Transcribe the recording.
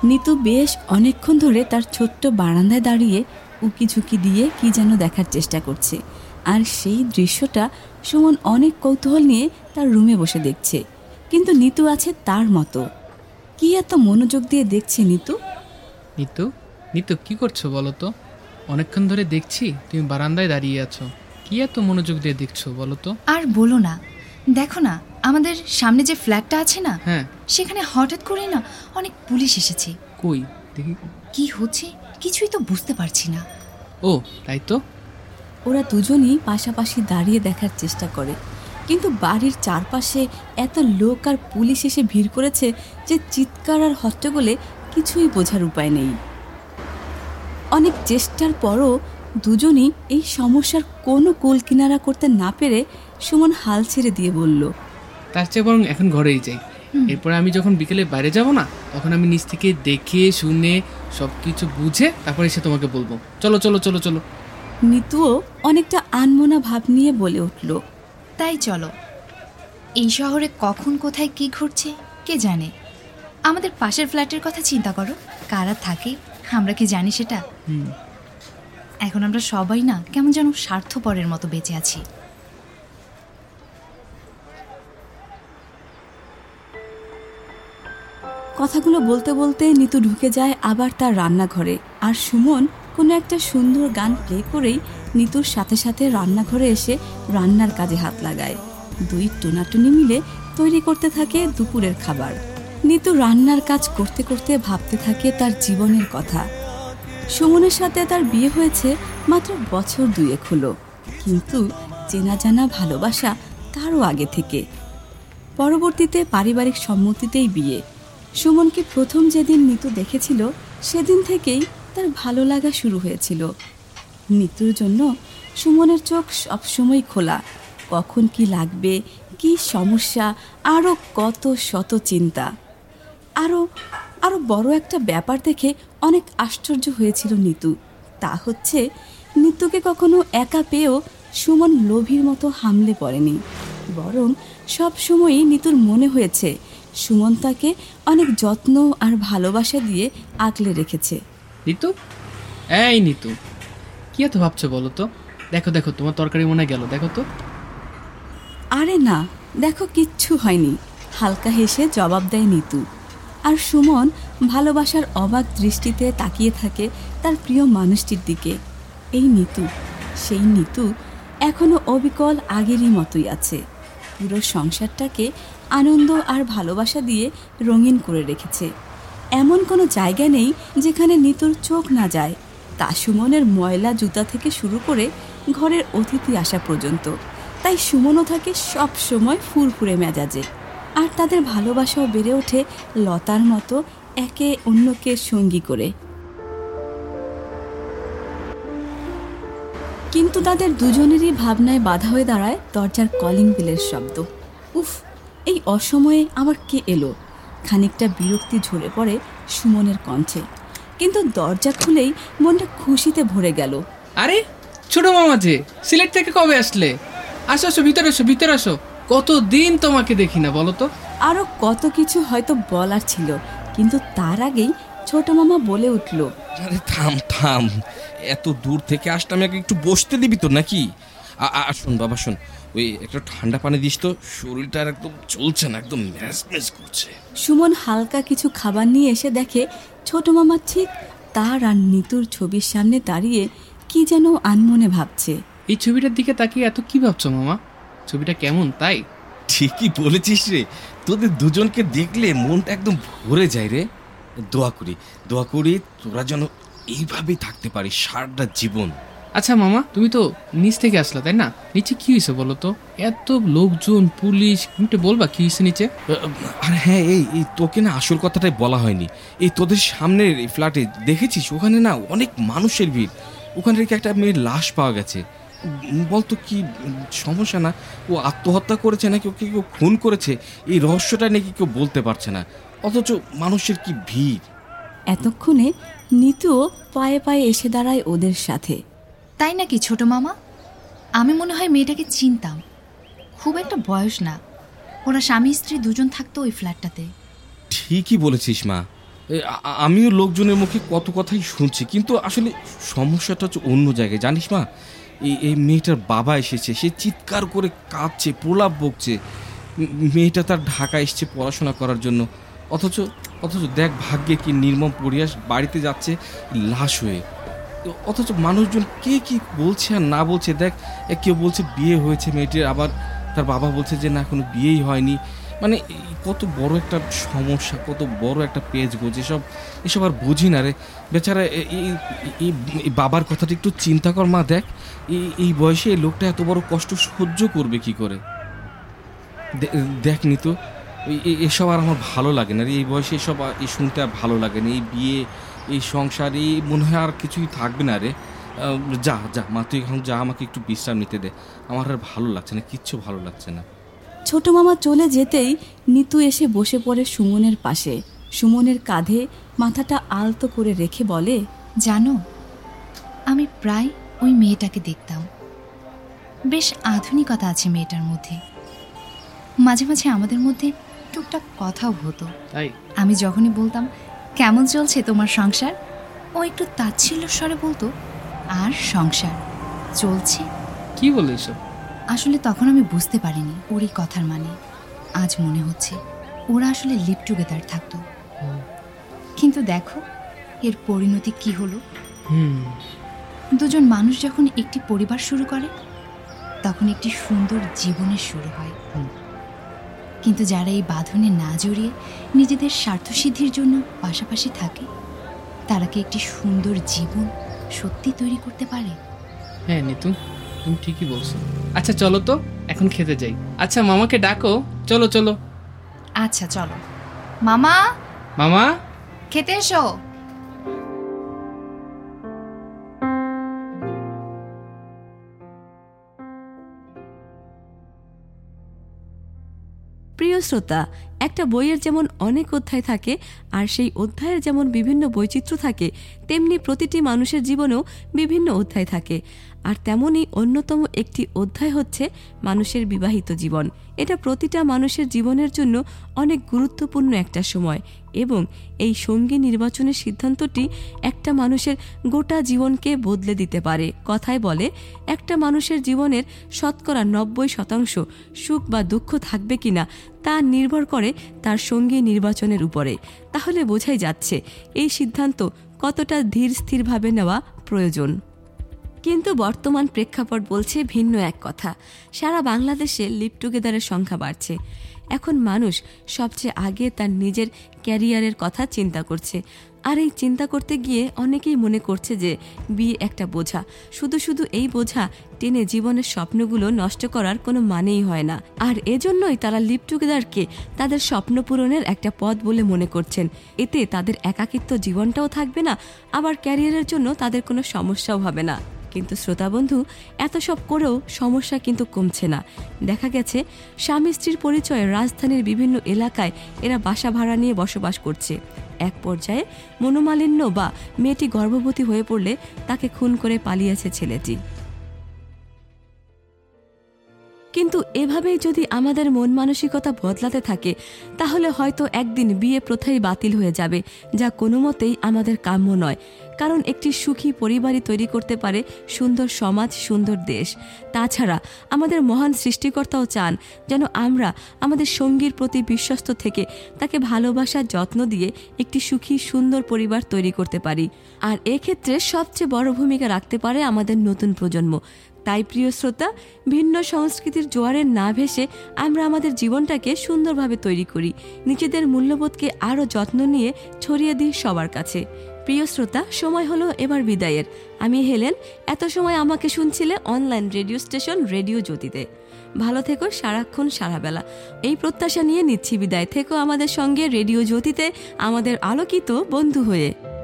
নিতু বেশ অনেকক্ষণ ধরে তার ছোট্ট বারান্দায় দাঁড়িয়ে উকি ঝুঁকি দিয়ে কি যেন দেখার চেষ্টা করছে। আর সেই দৃশ্যটা সুমন অনেক কৌতূহল নিয়ে তার রুমে বসে দেখছে। কিন্তু নিতু আছে তার মতো। কি এত মনোযোগ দিয়ে দেখছে নিতু? নিতু নিতু কি করছো বলো তো? অনেকক্ষণ ধরে দেখছি তুমি বারান্দায় দাঁড়িয়ে আছো। কি এত মনোযোগ দিয়ে দেখছো বলো তো? আর বলো না, দেখো না আমাদের সামনে যে ফ্ল্যাটটা আছে না, হ্যাঁ, সেখানে হঠাৎ করে না অনেক পুলিশ এসেছে। কই দেখি। কি হচ্ছে কিছুই তো বুঝতে পারছি না। ও তাই তো। ওরা দুজনই পাশাপাশি দাঁড়িয়ে দেখার চেষ্টা করে, কিন্তু বাড়ির চারপাশে এত লোক আর পুলিশ এসে ভিড় করেছে যে চিৎকার আর হট্টগোলে কিছুই বোঝার উপায় নেই। অনেক চেষ্টার পরও দুজনই এই সমস্যার কোনো কুল কিনারা করতে না পেরে সুমন হাল ছেড়ে দিয়ে বলল, তার চেয়ে বরং এখন ঘরেই যাই। এরপরে আমি যখন বিকেলে বাইরে যাব না, তখন আমি নিচ থেকে দেখে শুনে সব কিছু বুঝে তারপরে এসে তোমাকে বলবো। চলো চলো চলো চলো। নিতুও অনেকটা আনমনা ভাব নিয়ে বলে উঠল, তাই চলো। এই শহরে কখন কোথায় কি ঘটছে কে জানে। আমাদের পাশের ফ্ল্যাটের কথা চিন্তা করো, কারা থাকে আমরা কি জানি সেটা? এখন আমরা সবাই না কেমন যেন স্বার্থপরের মতো বেঁচে আছি। কথাগুলো বলতে বলতে নিতু ঢুকে যায় আবার তার রান্নাঘরে। আর সুমন কোনো একটা সুন্দর গান প্লে করেই নিতুর সাথে সাথে রান্নাঘরে এসে রান্নার কাজে হাত লাগায়। দুই টোনাটুনি মিলে তৈরি করতে থাকে দুপুরের খাবার। নিতু রান্নার কাজ করতে করতে ভাবতে থাকে তার জীবনের কথা। সুমনের সাথে তার বিয়ে হয়েছে মাত্র বছর 2 হলো, কিন্তু চেনা জানা ভালোবাসা তারও আগে থেকে। পরবর্তীতে পারিবারিক সম্মতিতেই বিয়ে। সুমনকে প্রথম যেদিন নিতু দেখেছিল সেদিন থেকেই তার ভালো লাগা শুরু হয়েছিল। নিতুর জন্য সুমনের চোখ সবসময় খোলা। কখন কি লাগবে, কি সমস্যা, আরও কত শত চিন্তা। আরও বড় একটা ব্যাপার দেখে অনেক আশ্চর্য হয়েছিল নিতু। তা হচ্ছে নিতুকে কখনো একা পেয়েও সুমন লোভীর মতো হামলে পড়েনি, বরং সব সময়ই নিতুর মনে হয়েছে সুমন তাকে অনেক যত্ন আর ভালোবাসা দিয়ে আগলে রেখেছে। নিতু, এই নিতু, কি এত ভাবছো বলো তো? দেখো দেখো তোমার তরকারি মনে গেল, দেখো তো। আরে না, দেখো কিচ্ছু হয়নি, হালকা হেসে জবাব দেয় নিতু। আর সুমন ভালোবাসার অবাক দৃষ্টিতে তাকিয়ে থাকে তার প্রিয় মানুষটির দিকে। এই নিতু, সেই নিতু এখনো অবিকল আগেরই মতোই আছে। পুরো সংসারটাকে আনন্দ আর ভালোবাসা দিয়ে রঙিন করে রেখেছে। এমন কোনো জায়গা নেই যেখানে নিতুর চোখ না যায়। তা সুমনের ময়লা জুতা থেকে শুরু করে ঘরের অতিথি আসা পর্যন্ত। তাই সুমনও থাকে সব সময় ফুরফুরে মেজাজে। আর তাদের ভালোবাসাও বেড়ে ওঠে লতার মতো একে অন্যকে সঙ্গী করে। কিন্তু তাদের দুজনেরই ভাবনায় বাধা হয়ে দাঁড়ায় দরজার কলিং বেলের শব্দ। উফ, এই অসময়ে আবার কে এলো? খানিকটা বিরক্তি ঝরে পড়ে সুমনের কণ্ঠে, কিন্তু দরজা খুলেই মনটা খুশিতে ভরে গেল। আরে ছোট মামা যে, সিলেট থেকে কবে আসলে? আসো আসো, ভিতরে আসো ভিতরে আসো। কতদিন তোমাকে দেখি না বলো তো। আরও কত কিছু হয়তো বলার ছিল, কিন্তু তার আগেই ছোট মামা বলে উঠল, আরে থাম থাম, এত দূর থেকে আসলাম, একটু বসতে দিবি তো নাকি? শোন বাবা শোন, ওই একটা ঠান্ডা পানি দিস তো, শরীরটা একদম চলছে না, একদম ম্যাজ করছে। সুমন হালকা কিছু খাবার নিয়ে এসে দেখে ছোট মামা ঠিক তার আর নিতুর ছবির সামনে দাঁড়িয়ে কি যেন আনমনে ভাবছে। এই ছবিটার দিকে তাকিয়ে এত কি ভাবছো মামা? ছবিটা কেমন তাই? ঠিকই বলেছিস রে, তোদের দুজনকে দেখলে মনটা একদম ভরে যায় রে। দোয়া করি তোরা যেন এইভাবেই থাকতে পারিস সারাটা জীবন। আচ্ছা মামা, তুমি তো নিচ থেকে আসলা তাই না? নিচে কি হয়েছে বলো তো? এত লোকজন, পুলিশ, একটু বলবা কি হয়েছে নিচে? আর হ্যাঁ, এই তোকে না আসল কথাটাই বলা হয়নি। এই তোদের সামনের ফ্ল্যাটে দেখেছিস, ওখানে না অনেক মানুষের ভিড়। ওখানে রেখে একটা মেয়ের লাশ পাওয়া গেছে। বলতো কি সমস্যা না, ও আত্মহত্যা করেছে নাকি ওকে কেউ খুন করেছে, এই রহস্যটা নাকি কেউ বলতে পারছে না, অথচ মানুষের কি ভিড়। এতক্ষণে নিতুও পায়ে পায়ে এসে দাঁড়ায় ওদের সাথে। তাই নাকি ছোট মামা? আমি মনে হয় মেয়েটাকে চিনতাম, খুব একটা বয়স না। ওরা স্বামী স্ত্রী দুজন থাকতো ওই ফ্ল্যাটটাতে। ঠিকই বলেছিস মা, আমিও লোকজনের মুখে কত কথাই শুনছি, কিন্তু আসলে সমস্যাটা হচ্ছে অন্য জায়গায়, জানিস মা। এই মেয়েটার বাবা এসেছে, সে চিৎকার করে কাঁদছে, প্রলাপ বকছে। মেয়েটা তার ঢাকা এসছে পড়াশোনা করার জন্য, অথচ অথচ দেখ ভাগ্যে কি নির্মম পরিহাস, বাড়িতে যাচ্ছে লাশ হয়ে। অথচ মানুষজন কে কি বলছে আর না বলছে দেখ, কেউ বলছে বিয়ে হয়েছে মেয়েটির, আবার তার বাবা বলছে যে না এখনো বিয়েই হয়নি। মানে কত বড় একটা সমস্যা, কত বড় একটা পেজ গোজ, এসব আর বুঝি না রে বেচারা। এই বাবার কথাটা একটু চিন্তা কর মা, দেখ এই বয়সে এই লোকটা এত বড় কষ্ট সহ্য করবে কি করে। দেখ নি তো, এসব আর আমার ভালো লাগে না রে, এই বয়সে এসব শুনতে আর ভালো লাগে না। এই বিয়ে, এই সংসার, এই মনে হয় আর কিছুই থাকবে না রে। যা যা মা, তুই এখন যা, আমাকে একটু বিশ্রাম নিতে দে, আমার আর ভালো লাগছে না, কিচ্ছু ভালো লাগছে না। ছোট মামা চলে যেতেই নিতু এসে বসে পড়ে সুমনের পাশে। সুমনের কাঁধে মাথাটা আলতো করে রেখে বলে, জানো, আমি প্রায় ওই মেয়েটাকে দেখতাম। বেশ আধুনিকতা আছে মেয়েটার মধ্যে। মাঝে মাঝে আমাদের মধ্যে টুকটাক কথাও হতো। তাই আমি যখনই বলতাম কেমন চলছে তোমার সংসার, ও একটু তাচ্ছিল্য স্বরে বলতো, আর সংসার চলছে। কি বলে এসব? আসলে তখন আমি বুঝতে পারিনি ওর এই কথার মানে। আজ মনে হচ্ছে ওরা আসলে লিভ টুগেদার থাকতো। কিন্তু দেখো এর পরিণতি কি হলো। দুজন মানুষ যখন একটি পরিবার শুরু করে তখন একটি সুন্দর জীবনের শুরু হয়। কিন্তু যারা এই বাঁধনে না জড়িয়ে নিজেদের স্বার্থসিদ্ধির জন্য পাশাপাশি থাকে, তারা কি একটি সুন্দর জীবন সত্যি তৈরি করতে পারে? হ্যাঁ নিতু, তুমি ঠিকই বলছো। আচ্ছা চলো তো এখন খেতে যাই। আচ্ছা মামাকে ডাকো, চলো চলো। আচ্ছা চলো। মামা, মামা খেতে এসো। প্রিয় শ্রোতা, একটা বইয়ের যেমন অনেক অধ্যায় থাকে আর সেই অধ্যায়ের যেমন বিভিন্ন বৈচিত্র্য থাকে, তেমনি প্রতিটি মানুষের জীবনেও বিভিন্ন অধ্যায় থাকে। আর তেমনই অন্যতম একটি অধ্যায় হচ্ছে মানুষের বিবাহিত জীবন। এটা প্রতিটা মানুষের জীবনের জন্য অনেক গুরুত্বপূর্ণ একটা সময়, এবং এই সঙ্গী নির্বাচনের সিদ্ধান্তটি একটা মানুষের গোটা জীবনকে বদলে দিতে পারে। কথায় বলে, একটা মানুষের জীবনের 90% সুখ বা দুঃখ থাকবে কিনা তা নির্ভর করে তার সঙ্গী নির্বাচনের উপরে। তাহলে বোঝাই যাচ্ছে এই সিদ্ধান্ত কতটা ধীর স্থিরভাবে নেওয়া প্রয়োজন। কিন্তু বর্তমান প্রেক্ষাপট বলছে ভিন্ন এক কথা। সারা বাংলাদেশে লিভ টুগেদারের সংখ্যা বাড়ছে। এখন মানুষ সবচেয়ে আগে তার নিজের ক্যারিয়ারের কথা চিন্তা করছে। আর এই চিন্তা করতে গিয়ে অনেকেই মনে করছে যে বিয়ে একটা বোঝা, শুধু শুধু এই বোঝা টেনে জীবনের স্বপ্নগুলো নষ্ট করার কোনো মানেই হয় না। আর এজন্যই তারা লিভ টুগেদারকে তাদের স্বপ্ন পূরণের একটা পথ বলে মনে করছেন। এতে তাদের একাকিত্ব জীবনটাও থাকবে না, আবার ক্যারিয়ারের জন্য তাদের কোনো সমস্যাও হবে না। কিন্তু শ্রোতা বন্ধু, এত সব করেও সমস্যা কিন্তু কমছে না। দেখা গেছে স্বামী স্ত্রীর পরিচয়ে রাজধানীর বিভিন্ন এলাকায় এরা বাসা ভাড়া নিয়ে বসবাস করছে। এক পর্যায়ে মনোমালিন্য বা মেয়েটি গর্ভবতী হয়ে পড়লে তাকে খুন করে পালিয়েছে ছেলেটি। কিন্তু এভাবেই যদি আমাদের মন মানসিকতা বদলাতে থাকে, তাহলে হয়তো একদিন বিয়ে প্রথাই বাতিল হয়ে যাবে, যা কোনো মতেই আমাদের কাম্য নয়। কারণ একটি সুখী পরিবারই তৈরি করতে পারে সুন্দর সমাজ, সুন্দর দেশ। তাছাড়া আমাদের মহান সৃষ্টিকর্তাও চান যেন আমরা আমাদের সঙ্গীর প্রতি বিশ্বস্ত থেকে তাকে ভালোবাসার যত্ন দিয়ে একটি সুখী সুন্দর পরিবার তৈরি করতে পারি। আর এক্ষেত্রে সবচেয়ে বড় ভূমিকা রাখতে পারে আমাদের নতুন প্রজন্ম। তাই প্রিয় শ্রোতা, ভিন্ন সংস্কৃতির জোয়ারে না ভেসে আমরা আমাদের জীবনটাকে সুন্দরভাবে তৈরি করি, নিজেদের মূল্যবোধকে আরও যত্ন নিয়ে ছড়িয়ে দিই সবার কাছে। প্রিয় শ্রোতা, সময় হলো এবার বিদায়ের। আমি হেলেন। এত সময় আমাকে শুনছিলে অনলাইন রেডিও স্টেশন রেডিও জ্যোতিতে। ভালো থেকো সারাক্ষণ সারাবেলা, এই প্রত্যাশা নিয়ে নিচ্ছি বিদায়। থেকো আমাদের সঙ্গে রেডিও জ্যোতিতে, আমাদের আলোকিত বন্ধু হয়ে।